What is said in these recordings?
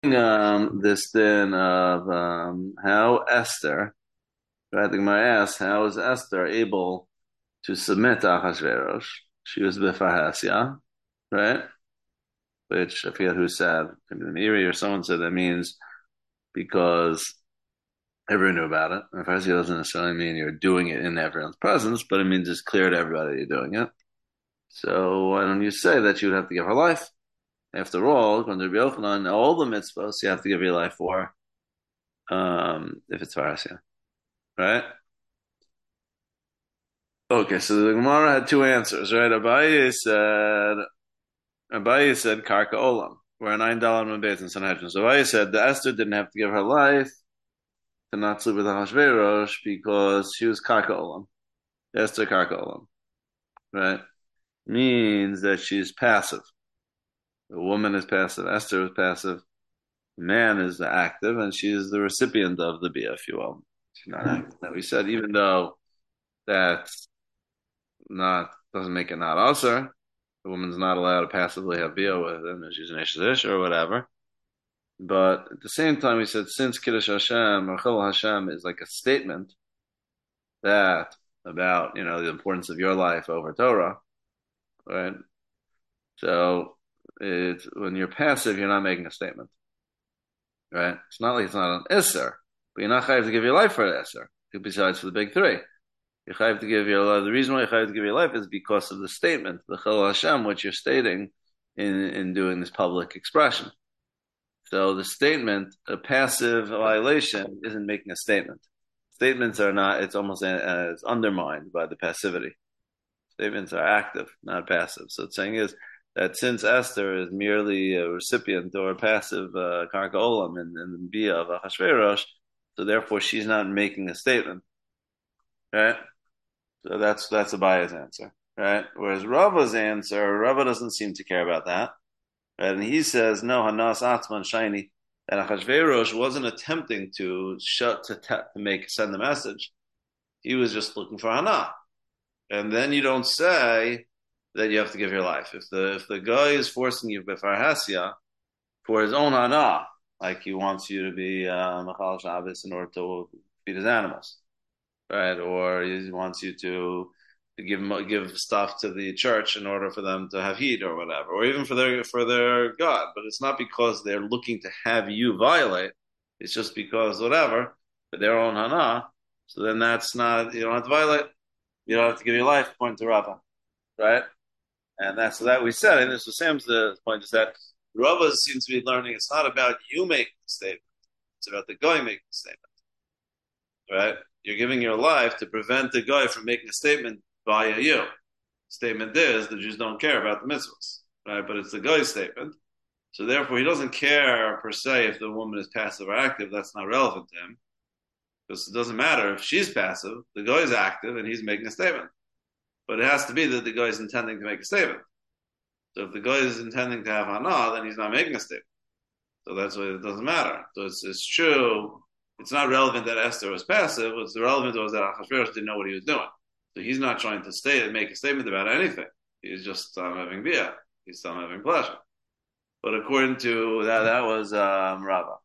This then of how Esther, right? The Gemara asks, how is Esther able to submit to Achashverosh? She was b'farhasya, right? Which I forget who said, maybe the Meiri or someone said that means because everyone knew about it. Farhasya doesn't necessarily mean you're doing it in everyone's presence, but it means it's clear to everybody you're doing it. So why don't you say that you would have to give her life? After all, according to Rabbi Yochanan, all the mitzvahs you have to give your life for, if it's Farhasya. Right? Okay, so the Gemara had two answers, right? Abaye said Karka Olam. We're a $9 Mabez in Sanhedrin. So Abaye said the Esther didn't have to give her life to not sleep with Ahashverosh because she was Karka Olam. Esther Karka Olam. Right? Means that she's passive. The woman is passive. Esther is passive. The man is the active, and she is the recipient of the bia, if you will. She's not active. Now we said even though that's not doesn't make it not usher. The woman's not allowed to passively have bia with him if she's an ish or whatever. But at the same time, we said since Kiddush Hashem or Chil Hashem is like a statement that about the importance of your life over Torah, right? So it's when you're passive, you're not making a statement, right? It's not like it's not an isser, but you're not chayav to give your life for an isser. Besides for the big three. You have to give your life. The reason why you have to give your life is because of the statement, the Chil Hashem, which you're stating in doing this public expression. So the statement, a passive violation, isn't making a statement. Statements are not. It's almost it's undermined by the passivity. Statements are active, not passive. So it's saying is that since Esther is merely a recipient or a passive karka olam in the bia of Achashverosh, so therefore she's not making a statement, right? So that's Abaya's answer, right? Whereas Rava's answer, Rava doesn't seem to care about that, right? And he says, no, Hanas Atzman Shiny, that Achashverosh wasn't attempting to send the message. He was just looking for Hana. And then you don't say that you have to give your life. If the guy is forcing you b'farhasya for his own Hana, like he wants you to be Machal Shabbos in order to feed his animals, right? Or he wants you to give stuff to the church in order for them to have heat or whatever, or even for their God. But it's not because they're looking to have you violate. It's just because whatever for their own hana. So then that's not, you don't have to violate. You don't have to give your life. According to Rava, right? And that's that we said. And this was Sam's point is that Rava seems to be learning. It's not about you making the statement. It's about the guy making the statement, right? You're giving your life to prevent the guy from making a statement via you. Statement is the Jews don't care about the mitzvahs, right? But it's the guy's statement. So therefore, he doesn't care per se if the woman is passive or active. That's not relevant to him. Because it doesn't matter if she's passive, the guy is active and he's making a statement. But it has to be that the guy is intending to make a statement. So if the guy is intending to have hana, then he's not making a statement. So that's why it doesn't matter. So it's true. It's not relevant that Esther was passive. What's relevant was that Achashverosh didn't know what he was doing. So he's not trying to make a statement about anything. He's just having bia. He's having pleasure. But according to that was Rava,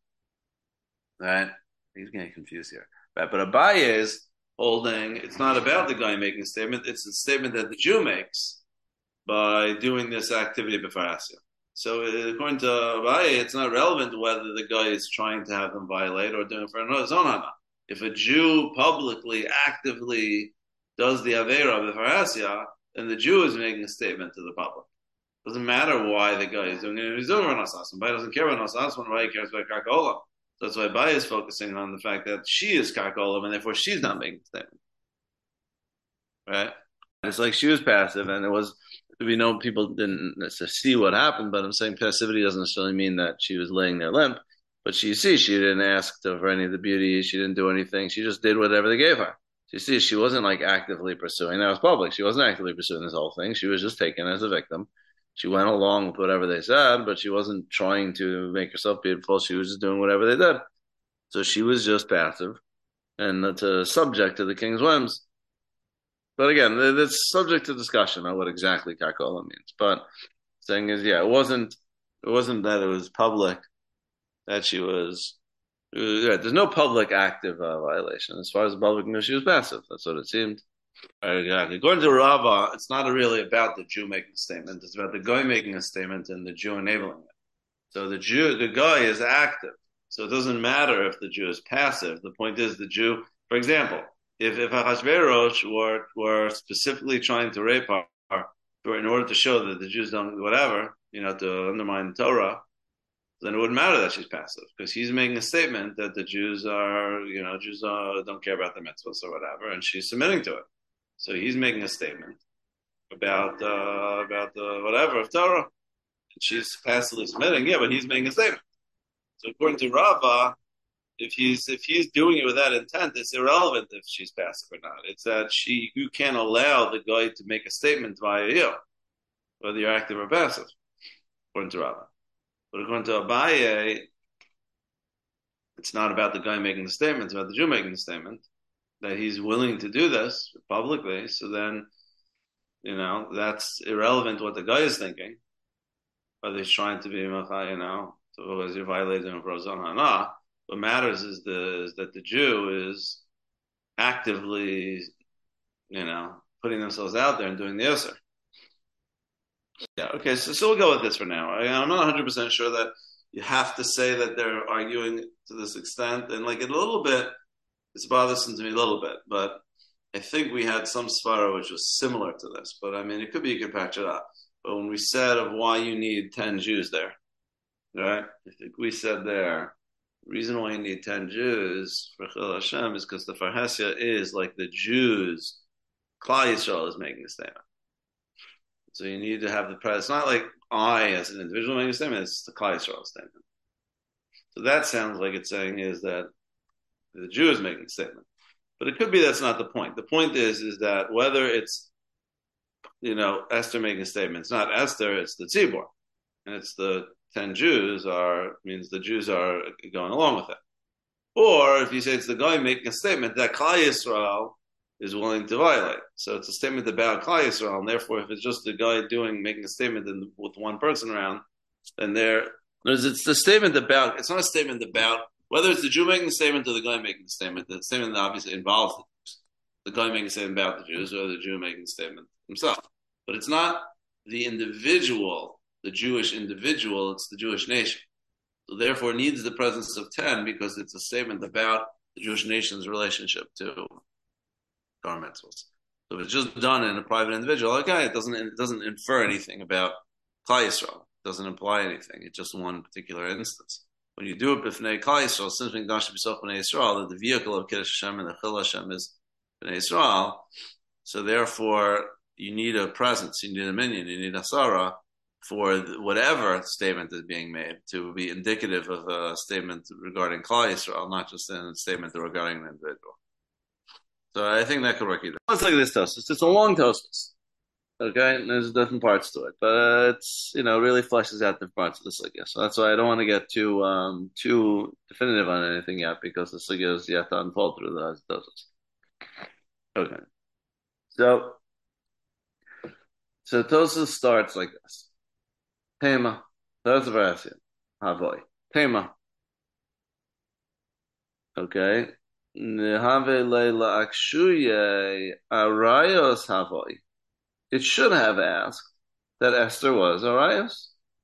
right? He's getting confused here. Right? But Abaye is holding, it's not about the guy making a statement, it's a statement that the Jew makes by doing this activity b'farasya. So according to Abaye, it's not relevant whether the guy is trying to have them violate or doing it for his own hana. If a Jew publicly, actively does the Aveira b'farasya, then the Jew is making a statement to the public. It doesn't matter why the guy is doing it. He's doing it for Nasas. Abaye doesn't care about Nasas. Abaye cares about Karka. So that's why Abaye is focusing on the fact that she is Karka and therefore she's not making a statement. Right? It's like she was passive, and it was, we know people didn't necessarily see what happened, but I'm saying passivity doesn't necessarily mean that she was laying there limp. But she didn't ask for any of the beauty. She didn't do anything. She just did whatever they gave her. She wasn't like actively pursuing. That was public. She wasn't actively pursuing this whole thing. She was just taken as a victim. She went along with whatever they said, but she wasn't trying to make herself beautiful. She was just doing whatever they did. So she was just passive and subject to the king's whims. But again, it's subject to discussion on what exactly Karkola means. But saying is, it wasn't that it was public that she was. There's no public active violation. As far as the public knew, she was passive. That's what it seemed. Exactly. According to Rava, it's not really about the Jew making a statement. It's about the guy making a statement and the Jew enabling it. So the guy is active. So it doesn't matter if the Jew is passive. The point is the Jew, for example, if Ahasuerus were specifically trying to rape her in order to show that the Jews don't whatever, to undermine the Torah, then it wouldn't matter that she's passive because he's making a statement that the Jews don't care about the mitzvahs or whatever, and she's submitting to it. So he's making a statement about the whatever of Torah. And she's passively submitting, yeah, but he's making a statement. So according to Rava, if he's doing it with that intent, it's irrelevant if she's passive or not. It's that you can't allow the guy to make a statement via you, whether you're active or passive, according to Rava. But according to Abaye, it's not about the guy making the statement, it's about the Jew making the statement that he's willing to do this publicly. So then, that's irrelevant what the guy is thinking, whether he's trying to be, was he violating a Razon Hana. What matters is that the Jew is actively, putting themselves out there and doing the Yosser. Yeah, okay, so we'll go with this for now. I'm not 100% sure that you have to say that they're arguing to this extent. And like a little bit, it's bothersome to me a little bit, but I think we had some svara which was similar to this. But I mean, it could be you could patch it up. But when we said of why you need 10 Jews there, right? I think we said there, the reason why you need 10 Jews for Chil Hashem is because the Farhasya is like the Jews, Klal Yisrael is making a statement. So you need to have the press. It's not like I, as an individual, making a statement. It's the Klal Yisrael statement. So that sounds like it's saying is that the Jew is making a statement, but it could be that's not the point. The point is that whether it's Esther making a statement, it's not Esther, it's the Tzibor, and it's the 10 Jews means the Jews are going along with it. Or if you say it's the guy making a statement that Klal Yisrael is willing to violate. So it's a statement about Klal Yisrael, and therefore if it's just the guy making a statement with one person around, then it's the statement about, it's not a statement about, whether it's the Jew making the statement or the guy making the statement obviously involves the guy making a statement about the Jews or the Jew making the statement himself. But it's not the individual, the Jewish individual, it's the Jewish nation. So therefore it needs the presence of 10 because it's a statement about the Jewish nation's relationship to Torah mitzvahs. So if it's just done in a private individual, okay, it doesn't infer anything about Klal Yisrael. It doesn't imply anything. It's just one particular instance. When you do it b'fnei Klal Yisrael, since Mikdash b'sof b'nei Yisrael, that the vehicle of Kiddush Hashem and the Chil Hashem is b'nei Yisrael, so therefore you need a presence, you need a minyan, you need a sarah for whatever statement is being made to be indicative of a statement regarding Klal Yisrael, not just a statement regarding an individual. So I think that could work either. Let's look at this Tosfos. It's a long Tosfos. Okay, and there's different parts to it, but it's really fleshes out different parts of the sugya. So that's why I don't want to get too definitive on anything yet, because the sugya is yet to unfold through the Tosfos. Okay, so Tosfos starts like this: Tema, that's a verse. Havoi, Tema. Okay. It should have asked that Esther was Arayos.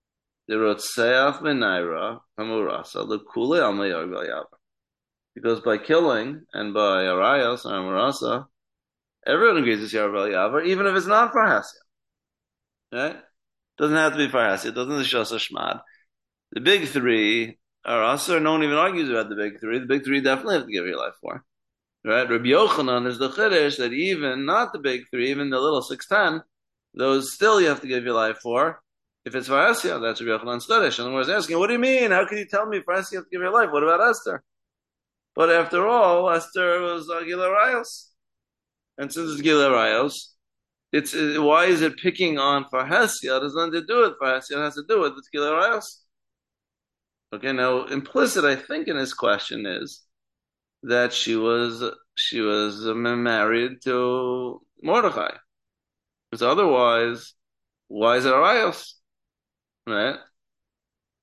Because by killing and by Arayos or Amurasa, everyone agrees it's Yarvel Yavar, even if it's not for Hasya. Right? Doesn't have to be for Hasya. It doesn't show Shmad. The big three are Asr. No one even argues about the big three. The big three definitely have to give your life for. Right? Rabbi Yochanan is the Chiddush that even not the big three, even the little 610, those still you have to give your life for. If it's for Asya, that's Rabbi Yochanan's Chiddush. And we're asking, what do you mean? How can you tell me for Asya you have to give your life? What about Esther? But after all, Esther was Gila Rayos. And since it's Gila Rayos, why is it picking on Farhasya? It has nothing to do with Farhasya. It has to do with it's Gila Rayos. Okay, now implicit, I think, in his question is that she was married to Mordechai. Because otherwise, why is it Arayos? Right?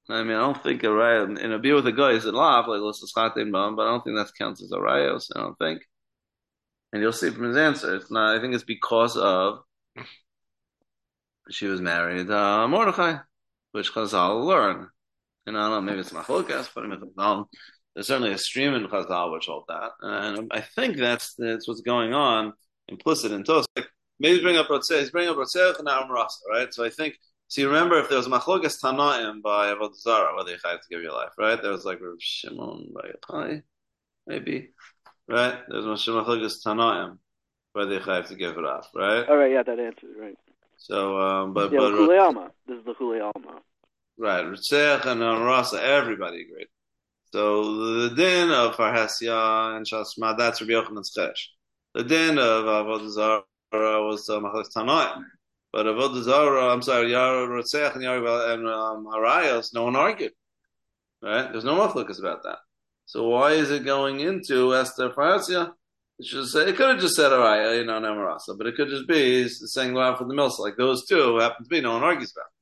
I mean, I don't think a raya in a beer with a guy is a lav like Los Chatim Bam, but I don't think that counts as a raya. So I don't think. And you'll see from his answer, it's not. I think it's because of she was married Mordechai, which Chazal learn. And I don't know, maybe it's machlokas, but there's certainly a stream in Chazal which hold that, and I think that's what's going on implicit in Tosik. Maybe he's bringing up Rotzeh and Amrasa, right? So I think. So you remember if there was machlokas Tanaim by Avodah Zarah, whether you had to give your life, right? There was like Rav Shimon by Yochai, maybe, right? There was machlokas Tanaim whether you have to give it off, right? All right, yeah, that answers right. So, but Chulei Alma. This is the Chulei Alma. Right, Ritzech and Rasa, everybody agreed. So the din of Farhasya and Shasma, that's Rabbi Yochanan's Chesh. The din of Avodah Zarah was Machlek Tanaim. But Avodah Zarah, I'm sorry, Yar Ritzech and Arayos, no one argued. Right? There's no machlokas about that. So why is it going into Esther Farhasya? It should say, it could have just said Araya, Namarasa, but it could just be saying go out for the mills. Like those two happen to be, no one argues about.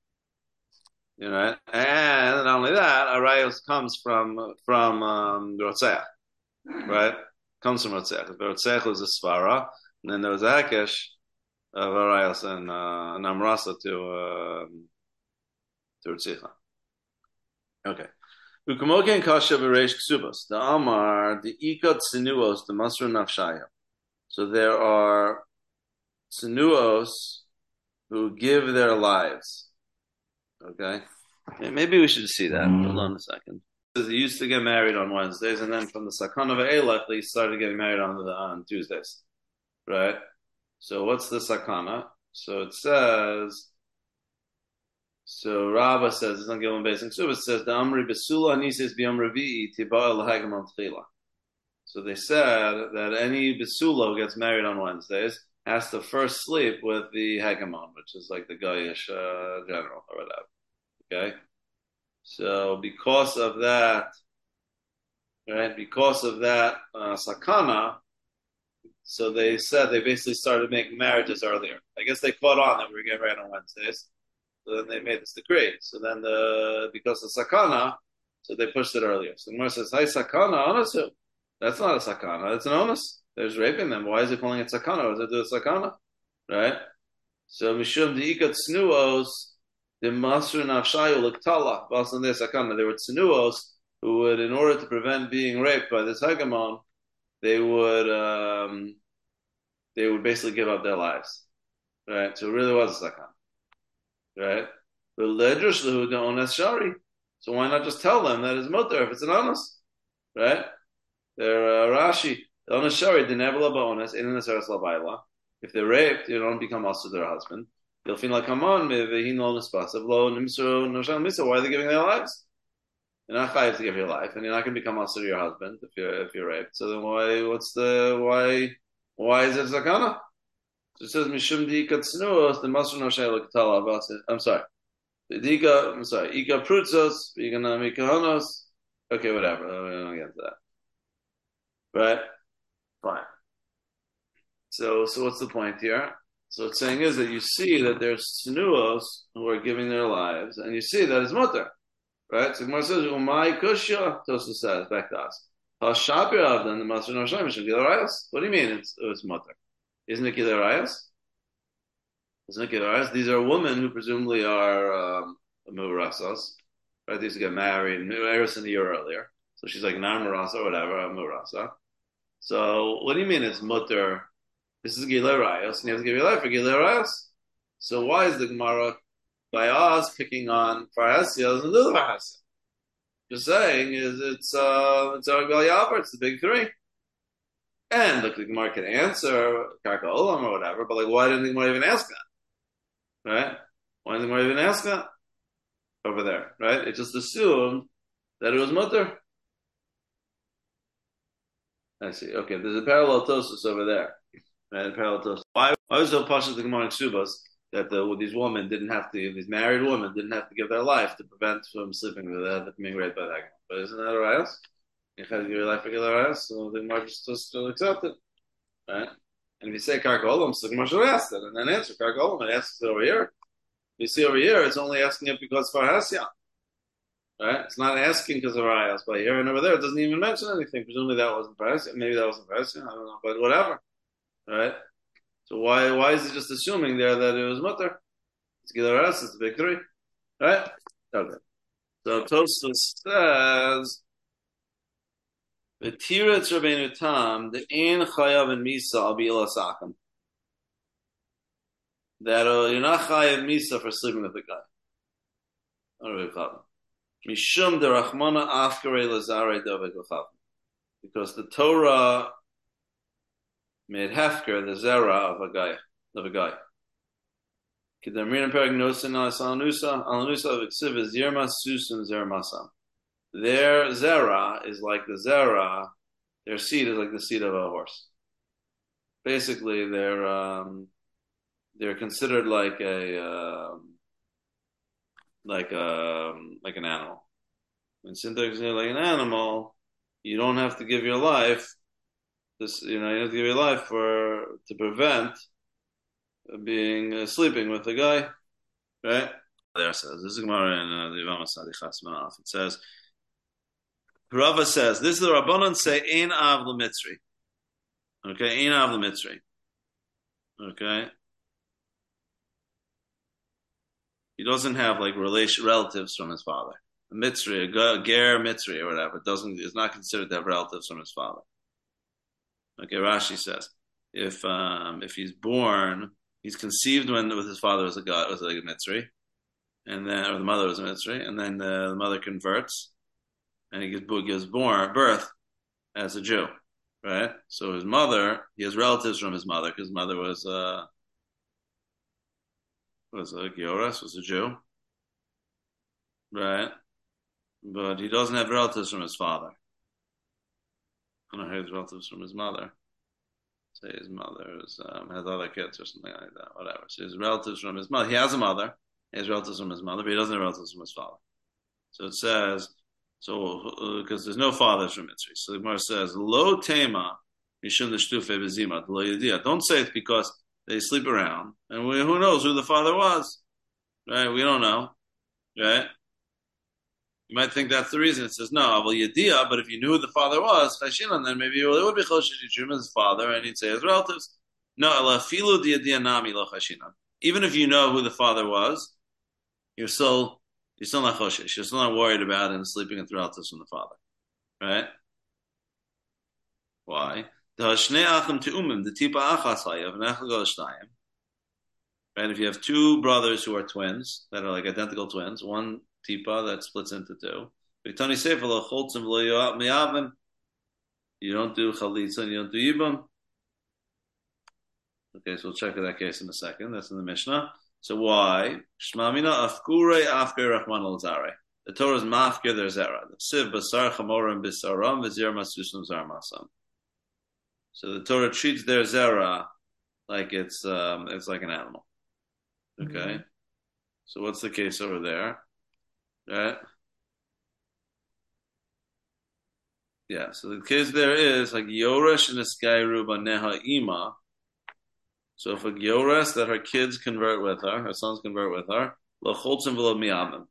And not only that, Arayos comes from Rotzeach, right? Comes from Rotzeach. The Rotzeach was a Svara, and then there was a Hekesh of Arayos and Amrasa to Rotzecha. Okay. Ukamoken kasha v'reish ksubos. The Amar, the ikot sinuos, the masru nafshaya. So there are sinuos who give their lives. Okay, maybe we should see that. Hold on a second. They used to get married on Wednesdays, and then from the Sakana Ve'elach, they started getting married on Tuesdays, right? So what's the Sakana? So it says. So Rava says it's not given basic. So it says the Amri Besula Anisis B'Yom Revi'i Tiba El Hagamon Tchila. So they said that any Besula who gets married on Wednesdays has to first sleep with the Hagamon, which is like the Goyish general or whatever. Okay? So because of that, right, sakana, so they said they basically started making marriages earlier. I guess they caught on that we were getting married on Wednesdays. So then they made this decree. So then because of sakana, so they pushed it earlier. So the Gemara says, "Hi sakana, onasu." That's not a sakana. It's an onus. There's raping them. Why is it calling it sakana? What does it do with sakana? Right? So mishum diikat snuos the masur nafshayu liktala basan de sakana. There were snuos who would, in order to prevent being raped by this hegemon, they would basically give up their lives. Right? So it really was a sakana. Right? The ledrush lehu the ones shari. So why not just tell them that it's mutter if it's an honest? Right? They're Rashi. The ones shari the nevela ba'ones in the seres labayla. If they're raped, you don't become also their husband. They'll feel like, come on, maybe he knows the lo nimsu noshal misa. Why are they giving their lives? You're not chayav to give your life, and you're not going to become also your husband if you're raped. So then why? Why is it zakana? So it says mishum diika tznuos the masur noshal ketala. I'm sorry. Ika prutzos, Ikanami kahonos. Okay, whatever. We don't get into that. Right? Fine. So what's the point here? So what's saying is that you see that there's sinuos who are giving their lives, and you see that it's mutter. Right? So Gemara says, Umay kushya, Tosa says, back to us. Hashapir avdan, the master no shamish, gilarayos. What do you mean it's mutter? Isn't it gilarayos? These are women who presumably are Murasas, right? They used to get married, Eris a year earlier. So she's like Nar Murasa or whatever, a Murasa. So what do you mean it's mutter? This is Gilei Rayos, and you have to give your life for Gilei Rayos. So why is the Gemara by us picking on Farhasya and the Farhasya? Just saying is it's Argal Yavar, it's the big three. And look, the Gemara can answer Karka Olam or whatever, but like why didn't the Gemara even ask that? Right? Why didn't the Gemara even ask that? Over there, right? It just assumed that it was mutter. I see. Okay, there's a parallel tosus over there. Right? Parallel tosus. Why was it Pasha the Gemara in Subas that these women didn't have to, these married women didn't have to give their life to prevent from sleeping with that, being raped by that? But isn't that a rayas? You have to give your life for rayas, so the Gemara just still accept it, right? And if you say Karka Olam, so the Gemara should ask it, and then answer Karka Olam. It asks it over here. You see over here, it's only asking it because Farhasya. Right? It's not asking because of Rayas, but here and over there, it doesn't even mention anything. Presumably that wasn't Persian. Maybe that wasn't Persian. I don't know, but whatever. Right? So why is it just assuming there that it was mutter? It's Gilaras, it's a victory. Right? Okay. So Tosfos says the Tiratz Rabbeinu Tam, the Ein Chayav and Misa al Bi'ila that you're not Chayav Misa for sleeping with the guy. Mishum de Rachmana Afkare Lazare Dovek L'chav. Because the Torah made hefker the zera of a guy. Kedamrin Perek Nosin Alanusa of Iksiv is Yermas Susan Zermasam. Their zera is like the zera. Their seed is like the seed of a horse. Basically, they're considered like an animal. When syntax is like an animal, you don't have to give your life. You have to give your life to prevent being sleeping with the guy, right? There says this is Gemara in the Yevama Sadichas Manaf. It says Rava says this is the Rabbanon say Ein Av L'Mitzri. Okay, Ein Av L'Mitzri. Okay, he doesn't have like relatives from his father. A Mitzri, a Ger Mitzri or whatever, is not considered to have relatives from his father. Okay, Rashi says if he's born, he's conceived with his father was like a Mitzri, and then or the mother was a Mitzri, and then the mother converts, and he gives birth as a Jew, right? So his mother, he has relatives from his mother because his mother was a Gioras, was a Jew, right? But he doesn't have relatives from his father. I don't know his relatives from his mother. Say his mother has other kids or something like that. Whatever. So his relatives from his mother. He has a mother. He has relatives from his mother, but he doesn't have relatives from his father. So it says, because there's no fathers from Mitzri. So the Gemara says, Lo tema mishum l'shtufe b'zima lo yediyah. Don't say it's because they sleep around, and who knows who the father was, right? We don't know, right? You might think that's the reason. It says no, well, Yediyah, but if you knew who the father was, Chashinan, then maybe it would be Choshesh Yishum his father, and he'd say his relatives. No, Elafilu Yediyah Nami Lo Chashinan. Even if you know who the father was, you're still not Choshesh. You're still not worried about him sleeping with relatives from the father, right? Why? Right? If you have two brothers who are twins that are like identical twins, one tipa that splits into two. You don't do chalitza and you don't do yibam. Okay, so we'll check that case in a second. That's in the Mishnah. So why? Shmamina afkure afkir rachman al-zare. The Torah is mafkir their zera. The siv basar chamorim bisaram v'zir masusum zar masam. So the Torah treats their zera like it's like an animal. Okay, so what's the case over there? Right? Yeah, so the case there is like Yoresh and Eskayru Baneha Ima. So if a Yoresh that her kids convert with her sons convert with her, Lacholtzim V'lo Miyamim.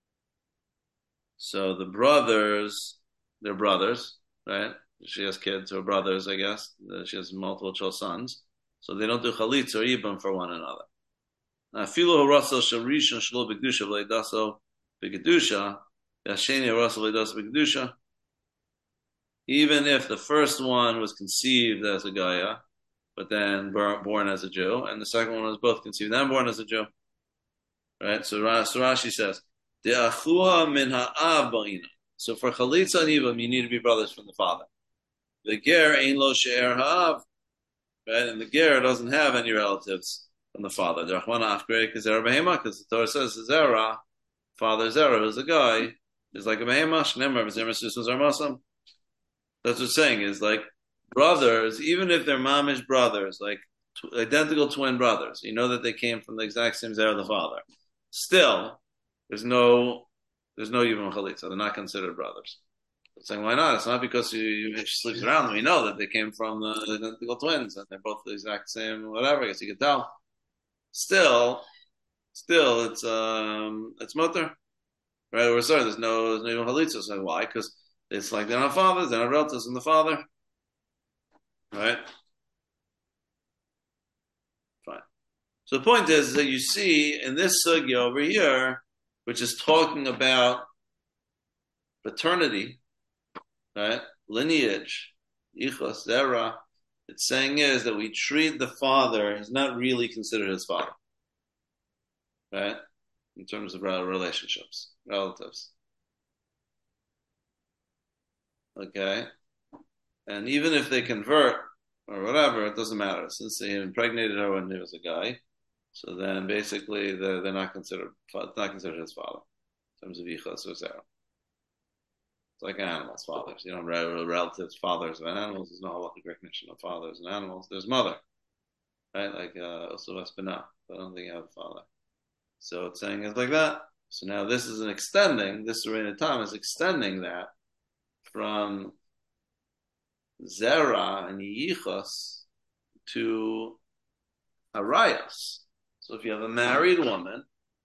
So the brothers, they're brothers, right? She has kids or brothers, I guess. She has multiple sons. So they don't do chalitz or ibam for one another. Now, Filo Harasel Sharisha Shlo B'Kedusha V'Leidaso B'Kedusha Yasheni Harasel V'Leidaso B'Kedusha. Even if the first one was conceived as a Gaia, but then born as a Jew, and the second one was both conceived and born as a Jew. Right? So Rashi says, De'achua min ha'av ba'ina. So for Chalitza and Ibam, you need to be brothers from the father. The Ger ain't lo she'er ha'av. Right? And the Ger doesn't have any relatives from the father. The Rachmana Afgrei Zera Behema, because the Torah says Zera, father Zera, who's a guy, is like a Behema, Shnemar, V'zir Mesusun Zar Masam. That's what it's saying, is like brothers, even if they're mamish brothers, like identical twin brothers, you know that they came from the exact same Zera of the father. Still, there's no Yibam Chalitza. They're not considered brothers. It's saying, why not? It's not because she sleeps around. We know that they came from the identical twins and they're both the exact same, whatever. I guess you could tell. Still, it's mutter. right? Or sorry, there's no even chalitza. So why? Because it's like they're not fathers, they're not relatives in the father, right? Fine. So the point is that you see in this sugya over here, which is talking about paternity, right? Lineage, ichos, zera. It's saying is that we treat the father, he's not really considered his father, right? In terms of relationships, relatives. Okay? And even if they convert or whatever, it doesn't matter. Since they impregnated her when he was a guy, so then basically they're not considered, it's not considered his father in terms of ichos or zera. It's like animals, fathers. You know, relatives, fathers of animals. There's no halachic recognition of fathers and animals. There's mother, right? Like also Espina. But I don't think you have a father. So it's saying it's like that. So now this is an extending. This Serena Tom is extending that from Zera and Yichos to Arayas. So if you have a married woman,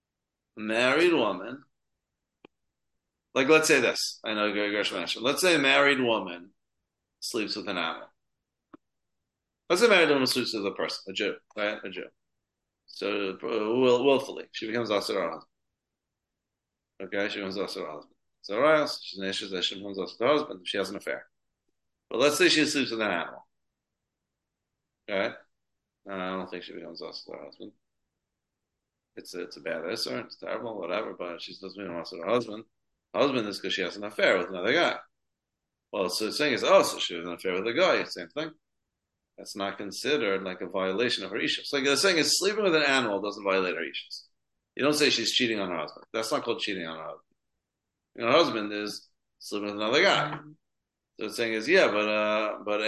like let's say this. I know Gersh mentioned. Let's say a married woman sleeps with an animal. Let's say a married woman sleeps with a person, a Jew, right? A Jew. So willfully, she becomes Asur her husband. Okay, she becomes Asur her husband. So right, she's an Isha, she becomes Asur her husband. She has an affair. But let's say she sleeps with an animal. Right? I don't think she becomes Asur her husband. It's a bad Isser, it's terrible, whatever. But she doesn't become Asur her husband. Husband is because she has an affair with another guy. Well, so the thing is, so she has an affair with a guy. Same thing. That's not considered like a violation of her ishus. Like the saying is, sleeping with an animal doesn't violate her ishus. You don't say she's cheating on her husband. That's not called cheating on her husband. Her husband is sleeping with another guy. So the saying is, yeah, but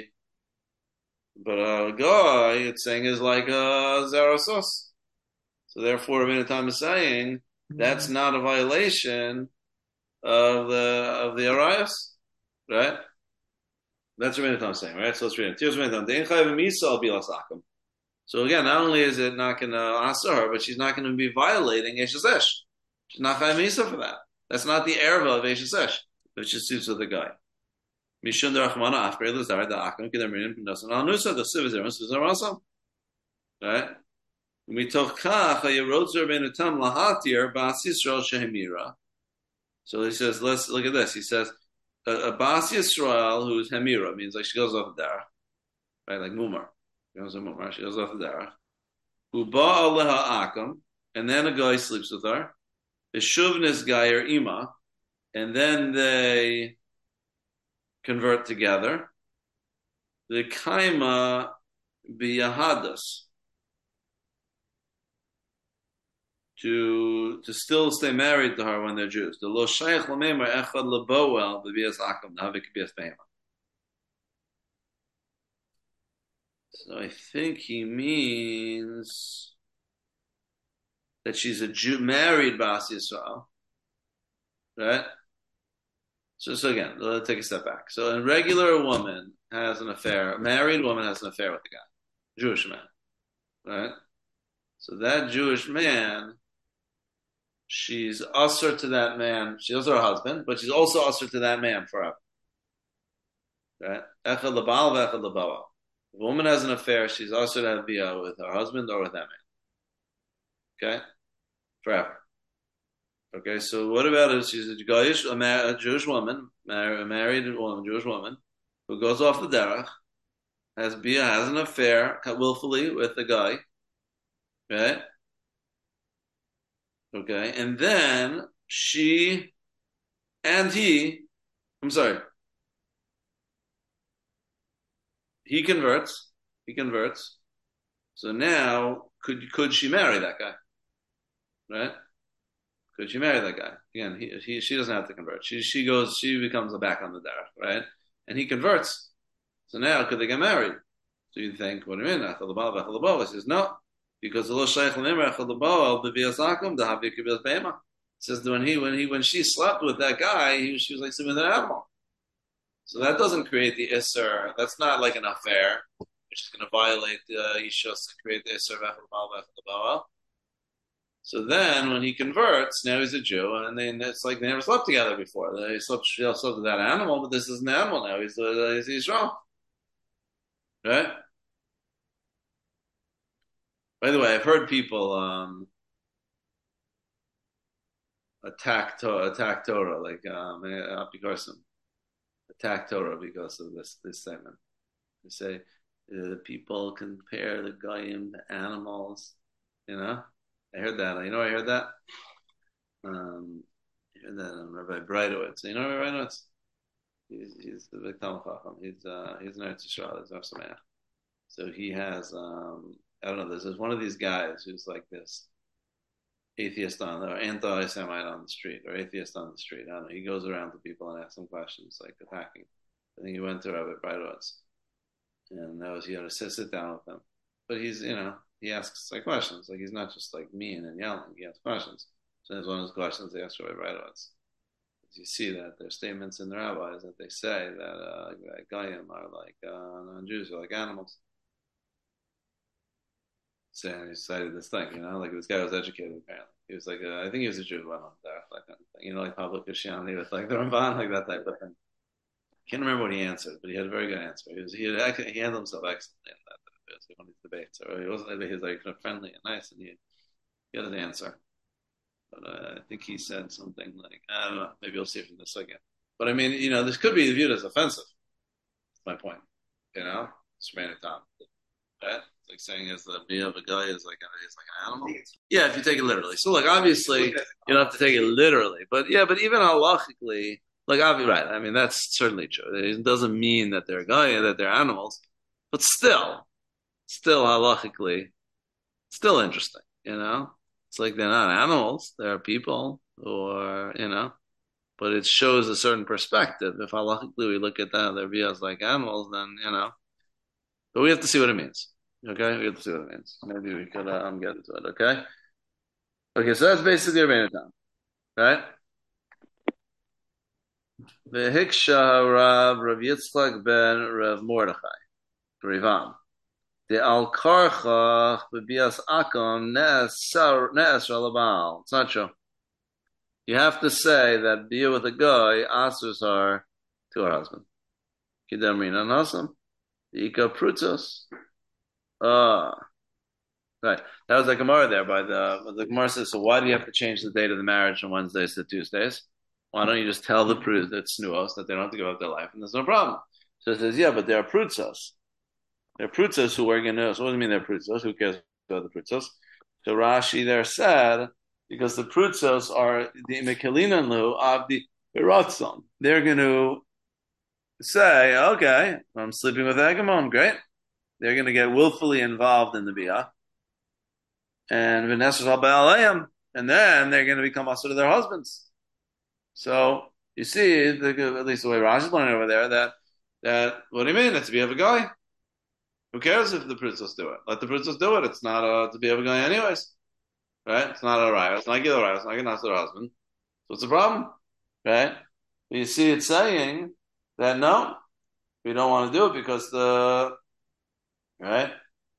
a guy, it's saying is like a zerasos. So therefore, Rabbeinu Tam is saying that's not a violation of the arayos, right? That's what Rabbeinu Tam is saying, right? So let's read it. So again, not only is it not going to answer her, but she's not going to be violating Eshes. She's not Chayv Misa for that. That's not the erva of Eshes, which is suits with the guy. Mishun derachmana after the zar the akum kedamrin nosan al nusa the siv zeron suzarasam. Right? Mitoch kach hayerot Rabbeinu Tam lahatir bas Yisrael shehemira. So he says, let's look at this. He says, a bas Yisrael who's hemira means like she goes off the derech, right? Like mumar. She goes off the derech. Uba aleha akam, and then a guy sleeps with her. B'shuvnis gayer ima, and then they convert together. The kaima biyahadas to still stay married to her when they're Jews. The lo shayach lamemer echad leboel b'bias akam navik b'bias beima. So I think he means that she's a Jew married Bas Yisrael, right? So again, let's take a step back. So a regular woman has an affair, a married woman has an affair with a guy, Jewish man, right? So that Jewish man, she's usher to that man. She's also her husband, but she's also usher to that man forever, right? Echad lebal v'echad lebaal. If a woman has an affair, she's also to have bia with her husband or with that man. Okay? Forever. Okay, so what about if she's a Jewish woman, a married woman, Jewish woman, who goes off the derech, has bia, has an affair willfully with the guy, right? Okay, and then she and he, I'm sorry, he converts. He converts. So now, could she marry that guy? Right? Could she marry that guy? Again, she doesn't have to convert. She becomes a back on the derech, right? And he converts. So now, could they get married? So you think, what do you mean? He says no, because the lo shaykh l'mimer echad l'baal b'vias akum dahavi kibiyas beima. Says that when she slept with that guy, she was like sleeping with an animal. So that doesn't create the isser. That's not like an affair, which is going to violate the ishus and create the isser v'echad l'baal. So then, when he converts, now he's a Jew, and then it's like they never slept together before. They slept with that animal, but this is an animal now. He's wrong, right? By the way, I've heard people attack Torah, like Apikorsim, attack Torah because of this segment. They say people compare the goyim to animals. You know, I heard that. You know, I heard that. I heard that on Rabbi Breitowitz. You know Rabbi Breitowitz? He's the big Talmud Chacham. He's an Eretz Yisrael. He's Sameach. So he has I don't know. There's one of these guys who's like this atheist or anti-Semite on the street, or atheist on the street. I don't know. He goes around to people and asks them questions, like attacking. I think he went to Rabbi Breitowitz, and that was he had to sit down with them. But he asks like questions, like he's not just like mean and yelling. He asks questions. So that's one of his questions they asked Rabbi Breitowitz. You see that there's statements in the rabbis that they say that Goyim are like non-Jews, are like animals. So he cited this thing, like this guy was educated apparently. He was like, I think he was a Jew, well, that kind of thing. Like public Christianity with like the Ramban, like that type of thing. I can't remember what he answered, but he had a very good answer. He handled himself excellently in that. It was one of these debates, or he wasn't. He was like kind of friendly and nice, and he had his answer. But I think he said something like, I don't know, maybe you'll see from this again. But I mean, this could be viewed as offensive. That's my point. It's Tom. Right? It's like saying as the bia of a guy is like an animal. Yeah, if you take it literally. So like obviously you don't have to take it literally. But even halachically, like obviously right, I mean that's certainly true. It doesn't mean that they're guy that they're animals, but still halachically, still interesting, It's like they're not animals, they're people who are, but it shows a certain perspective. If halachically we look at that, they're bias like animals, then, but we have to see what it means. Okay? We have to see what it means. Maybe we could get into it, okay? Okay, so that's basically Rabbeinu Tam, right? V'hiksha Rav Yitzchak ben Rav Mordechai, Rivam. The al karchach b'bias akom ne'es ralabal. It's not true. You have to say that bia with a guy asers are to her husband. Kidamrin anasam. The ika prutos. Right. That was the Gemara there the Gemara says, so why do you have to change the date of the marriage from Wednesdays to Tuesdays? Why don't you just tell the prud that snuos that they don't have to give up their life and there's no problem? So it says, yeah, but there are prutzos. They're prutzos who are going to, so what do you mean they're prutzos? Who cares about the prutzos? So Rashi there said, because the prutzos are the mekelinanlu of the beratzon. They're going to say, okay, I'm sleeping with Agamon, great. They're going to get willfully involved in the biyah. And Vanessa's al ba'alayim, and then they're going to become also to their husbands. So you see, at least the way Rashi's learning over there, that what do you mean? It's to be of a guy. Who cares if the princess do it? Let the princess do it. It's not to be of a guy anyways, right? It's not a raya. It's not get a raya. It's not get to their husband. So what's the problem, right? But you see, it's saying that no, we don't want to do it because right.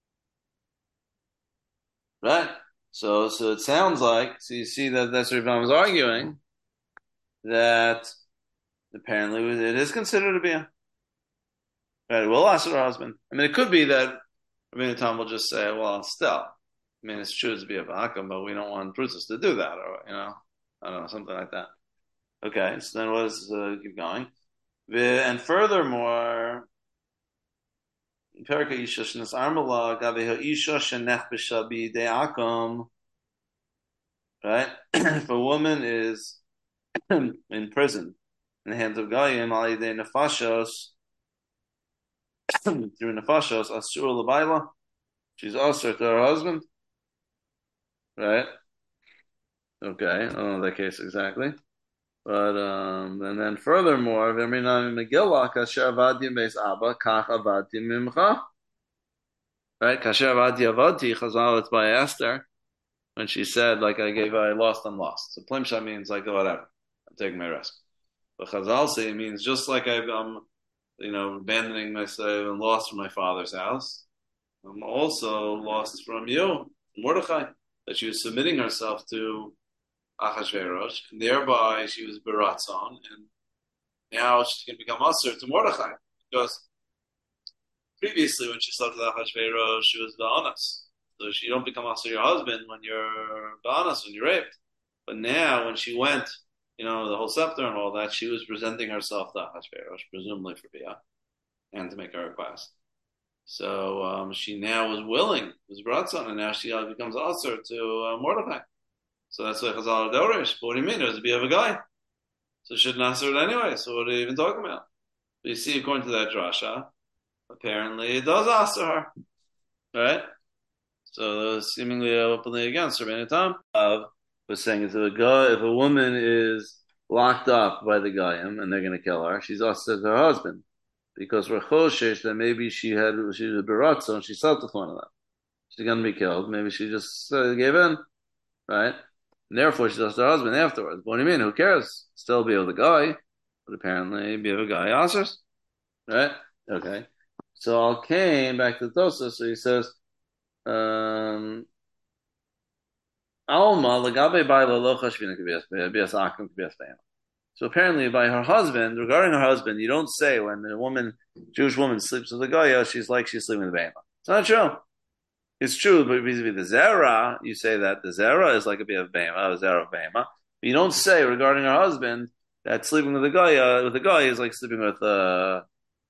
So it sounds like, so you see that's what Ivan was arguing, that apparently it is considered to be right. We'll ask her husband. I mean, it could be that Rabbeinu Tam will just say, well, still, I mean, it's true to be a Vahakam, but we don't want Prutzos to do that, or, I don't know, something like that. Okay, so then what is, keep going. And furthermore, Perika Isha Shnas Armala Gaveha Isha Shenech B'Shabi De'akom. Right? If a woman is in prison in the hands of Goyim, Ali De Nefashos, through Nefashos, Asur L'Baila, she's also to her husband. Right? Okay, I don't know that case exactly. But and then furthermore, V'minam Megillah Kasher Avadim Beis Abba Kach Avadim Mimcha. Right? Kasher Avadim Avadi Chazal. It's by Esther when she said, like I lost, I'm lost. So Plimsha means like whatever. I'm taking my risk. But Chazal say it means just like I'm abandoning myself and lost from my father's house. I'm also lost from you, Mordechai. that she was submitting herself to Achashverosh, and thereby she was beratzon, and now she's going to become Aser to Mordechai, because previously when she slept with Achashverosh, she was Ba'anas. So you don't become Aser your husband when you're Ba'anas, when you're raped. But now, when she went, the whole scepter and all that, she was presenting herself to Achashverosh, presumably for Bia, and to make a request. So she now was willing, was beratzon, and now she becomes Aser to Mordechai. So that's why Chazal Dorish. But what do you mean? It was a bit of a guy. So it shouldn't answer it anyway. So what are you even talking about? But you see, according to that drasha, apparently it does answer her. Right? So seemingly openly against Rabbeinu Tam was saying if a woman is locked up by the Goyim and they're going to kill her, she's also her husband. Because we're choshesh that maybe she was a beratzo and she slept with one of them. She's going to be killed. Maybe she just gave in. Right? And therefore, she lost her husband afterwards. What do you mean? Who cares? Still be with a guy, but apparently be with a guy answers, right? Okay. So Al came back to Tosa. So he says, Alma legabe baila lo chashvina k'bias akum k'bias bayim. So apparently, by her husband, regarding her husband, you don't say when a Jewish woman sleeps with a guy, she's like she's sleeping with a bayim. It's not true. It's true, but vis-a-vis the Zera, you say that the Zera is like a bit of Bema, a Zera of Bema. But you don't say regarding her husband that sleeping with a guy is like sleeping with Bema.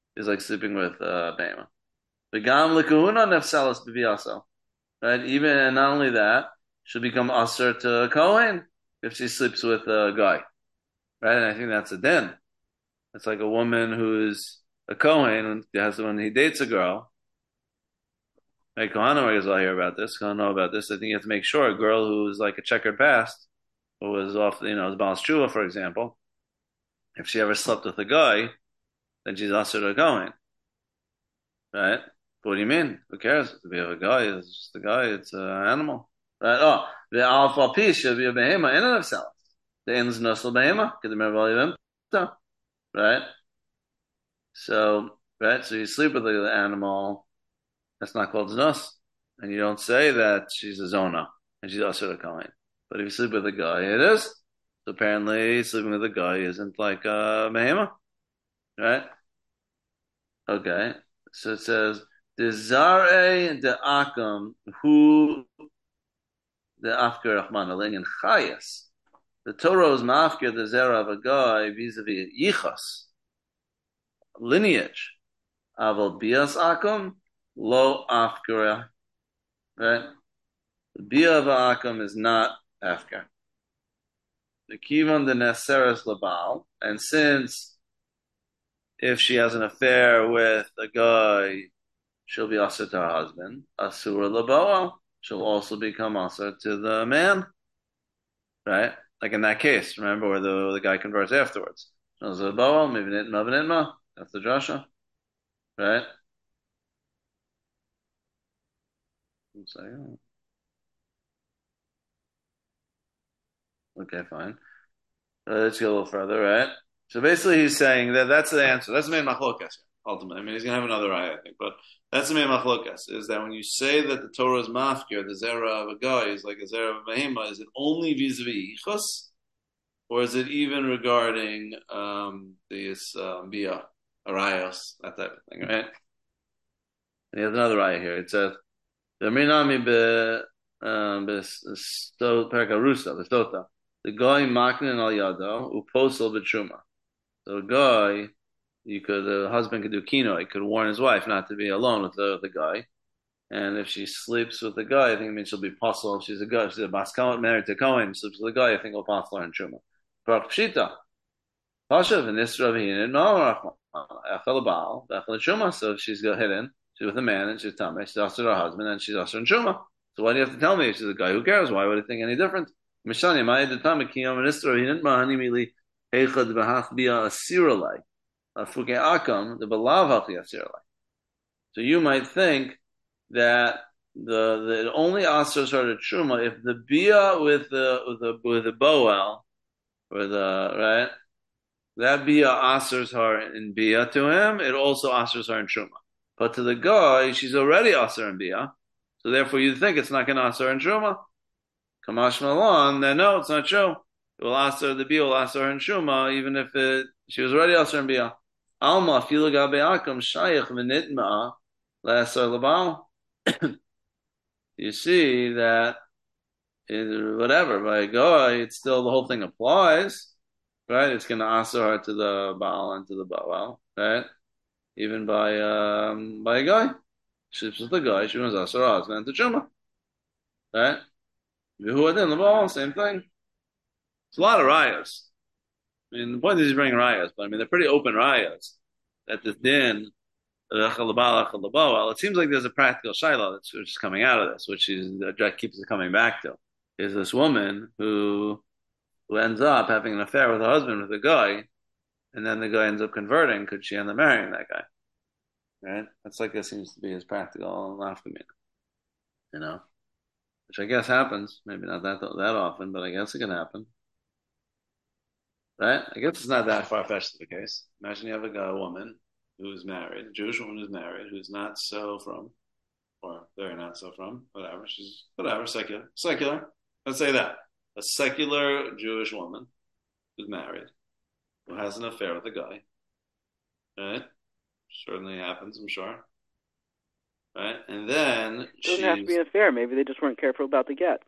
V'gam lekahuna nefsalas b'viaso. Right? Even and not only that, she'll become aser to a Kohen if she sleeps with a guy. Right? And I think that's a din. It's like a woman who's a Kohen when he dates a girl. Hey, Kohana is all hear about this. Kohana know about this. I think you have to make sure a girl who's like a checkered past, who was off, the Baal Shua, for example, if she ever slept with a guy, then she's also to going. Right? What do you mean? Who cares? If you have a guy, it's just a guy, it's an animal. Right? Oh, the alpha piece should be a behema in and of itself. The ends nosel behema, because remember right? So you sleep with the animal. That's not called znos, and you don't say that she's a zona and she's also a kohen. But if you sleep with a guy, it is. So apparently, sleeping with a guy isn't like a behema, right? Okay, so it says the zare the akam who the afker rahman aling and chayas. The Torah is mafker the zera of a guy vis-a-vis yichas lineage. Aval bias akam. Lo afkara, right? The bia of akum is not afkar. The kivan the neseres labal, and since if she has an affair with a guy, she'll be asur to her husband. Asur laboa, she'll also become asur to the man, right? Like in that case, remember where the guy converts afterwards. Laboa, maybe nitma, that's the drasha, right? Okay, fine. Let's go a little further, right? So basically, he's saying that that's the answer. That's the main machlokas. Ultimately, I mean, he's going to have another eye, I think, but that's the main machlokas. Is that when you say that the Torah is mafkir, the zera of a guy is like a zera of a behema, is it only vis-a-vis yichus, or is it even regarding this bia, arayos, that type of thing, right? And he has another eye here. It says the minami be perkarusa the stota. The guy maknin al yado uposel b'truma. So a guy, the husband could do kino. He could warn his wife not to be alone with the guy. And if she sleeps with the guy, I think it means she'll be possible. If she's a guy, she's a baskal married to Cohen, sleeps with the guy, I think it'll possible her in truma. But pshita, pashav and this Ravi no echel baal echel truma. So if she's hidden, she's with a man and she's tamei. She's also her husband and she's also in truma. So why do you have to tell me if she's a guy? Who cares? Why would I think any different? Mishani, my detame kiyom minister he didn't mahani mili heichad behach bia asiralai afuke akam the belav hachi asiralai. So you might think that the only asers are the truma if the bia with the boel or the right that bia asers her in bia to him, it also asers her in truma. But to the guy, she's already aser in bia, so therefore you think it's not going to aser in truma. Kamash Malon, then no, it's not true. It will ask her the Bia, will ask her in Shuma, even if she was already asked her in Bia. Alma, Filaga Beakum, Shayach, Venitma, Lasar Labal. You see that whatever, by a guy, it's still the whole thing applies, right? It's going to answer her to the Baal and to the Baal, right? Even by a guy. She's with the guy, she was also her husband to Chuma, right? Who in the Baal, same thing. It's a lot of rayas. I mean, the point is he's bringing rayas, but I mean, they're pretty open rayas. That the din, well, it seems like there's a practical shiloh that's just coming out of this, which is Jack keeps coming back to. Is this woman who ends up having an affair with her husband with a guy, and then the guy ends up converting? Could she end up marrying that guy? Right? That's like this seems to be his practical nafkamina, you know, which I guess happens. Maybe not that often, but I guess it can happen. Right? I guess it's not that far-fetched of a case. Imagine you have a woman who's married, a Jewish woman who's married, who's not so from, or very not so from, whatever. She's whatever, secular. Let's say that a secular Jewish woman who's married, who has an affair with a guy, right? Certainly happens, I'm sure. Right? And then it doesn't have to be an affair. Maybe they just weren't careful about the get.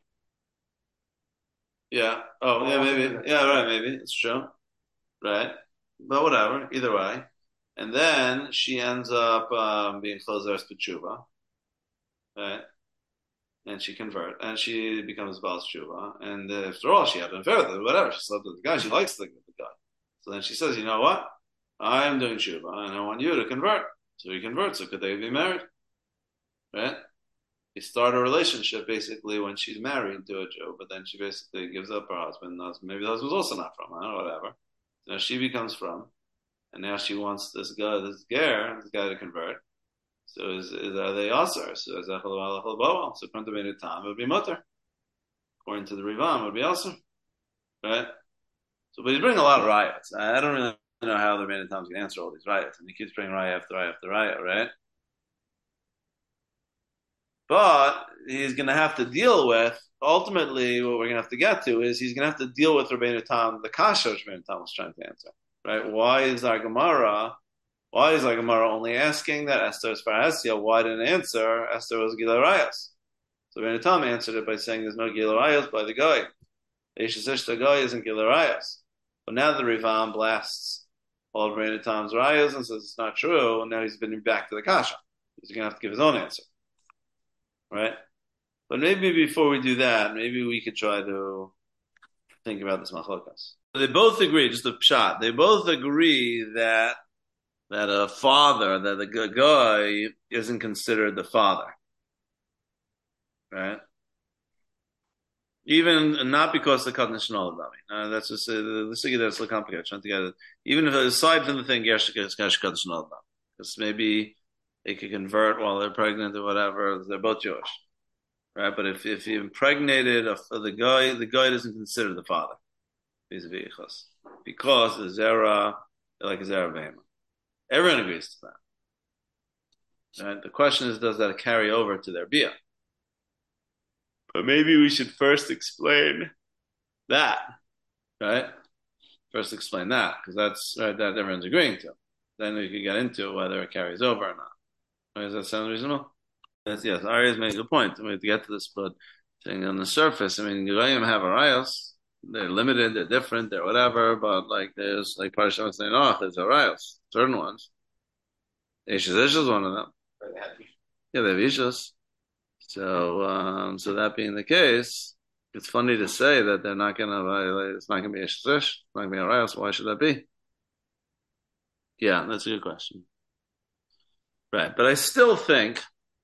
Yeah. Oh, yeah, maybe. Yeah, right, maybe. It's true. Right? But whatever, either way. And then she ends up being Chozer T'Shuva. Right? And she converts. And she becomes Baal Tshuva. And after all, she had an affair with it, whatever. She slept with the guy. She likes the guy. So then she says, you know what? I am doing Tshuva, and I want you to convert. So he converts. So could they be married? Right? They start a relationship basically when she's married to a Jew, but then she basically gives up her husband. Maybe the husband's also not from, I don't know, whatever. So now she becomes from, and now she wants this guy to convert. So are they Asar? So is so according to Tam, it would be Mutter. According to the Rivam, it would be Asar. Right? So, but he's bringing a lot of riots. I don't really know how the Rebbeinu Tam's going to answer all these riots, and he keeps bringing riot after riot after riot, right? But he's going to have to deal with, ultimately, what we're going to have to get to is he's going to have to deal with Rebbeinu Tam, the kasha Rebbeinu Tam was trying to answer, right? Why is our Gemara only asking that Esther is Farhasia? Why didn't answer Esther was Gila Rayas? So Rebbeinu Tam answered it by saying there's no Gila Rayas by the guy. The guy isn't Gila Rayas. But now the Rivam blasts all of Rebbeinu Tam's Rayas and says it's not true, and now he's been back to the kasha. He's going to have to give his own answer. Right? But maybe before we do that, maybe we could try to think about this machlokas. They both agree, just a shot. They both agree that a father, that the guy isn't considered the father. Right? Even not because the Katan Shnol Dami. That's just the sugya that's a little complicated. Trying to get it. Even if aside from the thing, Katan Shnol Dami, because maybe they could convert while they're pregnant or whatever. They're both Jewish, right? But if he impregnated the guy doesn't consider the father because the zera like a zera behema. Everyone agrees to that. Right? The question is, does that carry over to their bia? But maybe we should first explain that, right? First explain that because that's right that everyone's agreeing to. Then we could get into whether it carries over or not. Does that sound reasonable? Yes, Arias made a good point. We have to get to this, but saying on the surface, I mean, Yerayim have arayos. They're limited, they're different, they're whatever, but like there's like Parashah was saying, there's arayos, certain ones. Ish is one of them. Yeah, they have ishas. So that being the case, it's funny to say that they're not gonna it's not gonna be ish, it's not gonna be arayos. Why should that be? Yeah, that's a good question. Right, but I still think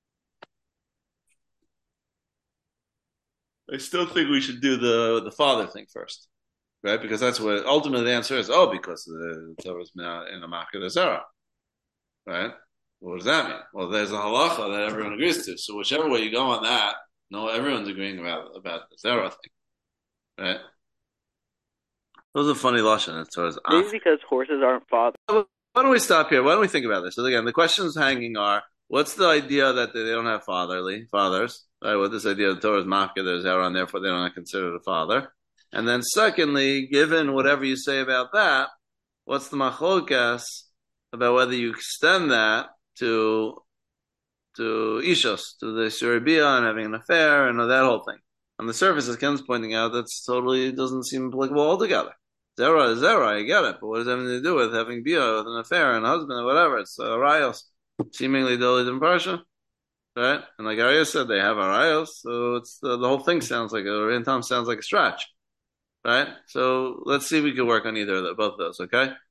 we should do the father thing first, right? Because that's what ultimately the answer is. Oh, because the Torah is now in a market of zera, right? What does that mean? Well, there's a halacha that everyone agrees to. So whichever way you go on that, no, everyone's agreeing about the zera thing, right? Those are funny lashon. Maybe because horses aren't fathers. Why don't we stop here? Why don't we think about this? So again, the questions hanging are What's the idea that they don't have fathers? Right? What this idea of the Torah is mafka, there's Aaron, therefore they don't consider a father. And then secondly, given whatever you say about that, what's the machlokas about whether you extend that to ishos, to the surabia and having an affair and that whole thing? On the surface, as Ken's pointing out, that's totally doesn't seem applicable altogether. Zera is Zera, I get it, but what does that have to do with having bia, with an affair and a husband or whatever? It's rayos, seemingly dolid in parsha, right? And like Arya said, they have arayos, so it's the whole thing sounds like sounds like a stretch, right? So let's see if we can work on either of both of those, okay?